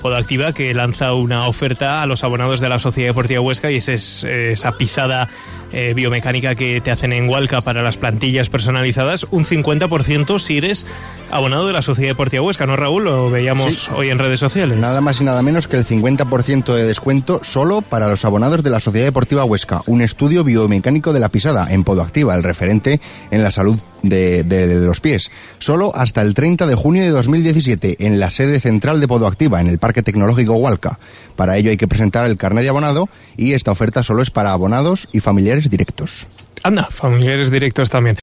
Podoactiva, que lanza una oferta a los abonados de la Sociedad Deportiva Huesca, y es esa pisada biomecánica que te hacen en Hualca para las plantillas personalizadas, un 50% si eres abonado de la Sociedad Deportiva Huesca, ¿no, Raúl? Lo veíamos hoy en redes sociales. Nada más y nada menos que el 50% de descuento solo para los abonados de la Sociedad Deportiva Huesca. Un estudio biomecánico de la pisada en Podoactiva, el referente en la salud de los pies. Solo hasta el 30 de junio de 2017 en la sede central de Podoactiva, en el Parque Tecnológico Hualca. Para ello hay que presentar el carnet de abonado, y esta oferta solo es para abonados y familiares directos. Anda, familiares directos también.